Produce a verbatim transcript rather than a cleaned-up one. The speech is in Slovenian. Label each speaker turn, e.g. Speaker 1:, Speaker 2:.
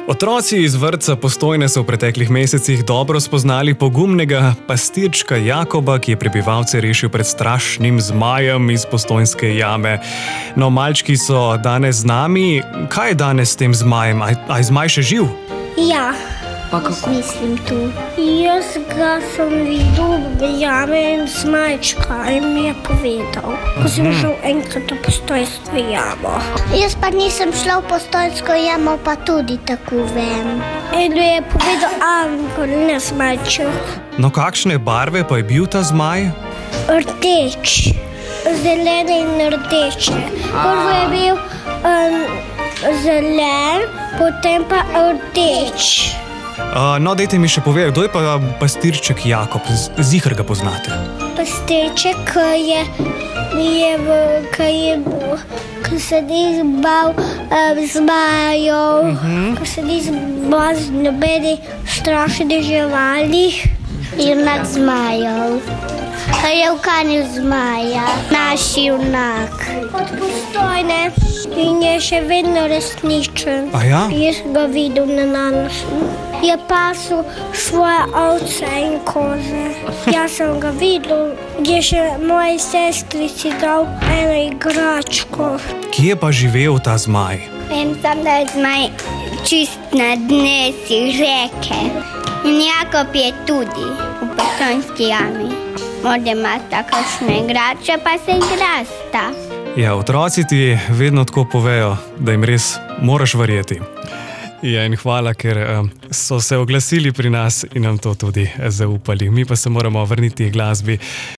Speaker 1: Otroci iz vrtca Postojne so v preteklih mesecih dobro spoznali pogumnega pastirčka Jakoba, ki je prebivalce rešil pred strašnim zmajem iz Postojnske jame. No, malčki so danes z nami. Kaj je danes s tem zmajem? A, a je zmaj še živ?
Speaker 2: Ja,
Speaker 3: Pa kako?
Speaker 2: mislim tu. Jaz ga sem videl v jame in zmajčka in mi je povedal, ko sem šel enkrat v Postojnsko jamo. Jaz pa nisem šla v Postojnsko jamo, pa tudi tako vem. In mi je povedal angel, ne zmajček.
Speaker 1: No, kakšne barve pa je bil ta zmaj?
Speaker 2: Rdeč, zelene in rdeče. Prvo je bil um, zelen, potem pa rdeč.
Speaker 1: Uh, no, dajte mi še povedati, kdo je pa pastirček Jakob? Z- Ziher ga poznate.
Speaker 2: Pastirček, ki je, je, v, ki je, ki se ni zbal um, zmajev, ki se ni zbal z nobeni strašni živali. Junak zmajev. Ki je ukanil zmaja, naš junak. Od Postojne in je še vedno resničen.
Speaker 1: A ja?
Speaker 2: Jaz ga videl na nanosu. Je pasel svoje ovce in koze. Jaz sem ga videl, je še moji sestrici dal eno igračko.
Speaker 1: Kje je pa živel ta zmaj?
Speaker 2: Vem sam, da je zmaj čist na dnesi reke. In Jakob je tudi v Postojnski jami. Morda imata kakšne igrače, pa se igrasta.
Speaker 1: Ja, otroci ti vedno tako povejo, da jim res moraš verjeti. Ja, in hvala, ker um, so se oglasili pri nas in nam to tudi zaupali. Mi pa se moramo vrniti k glasbi.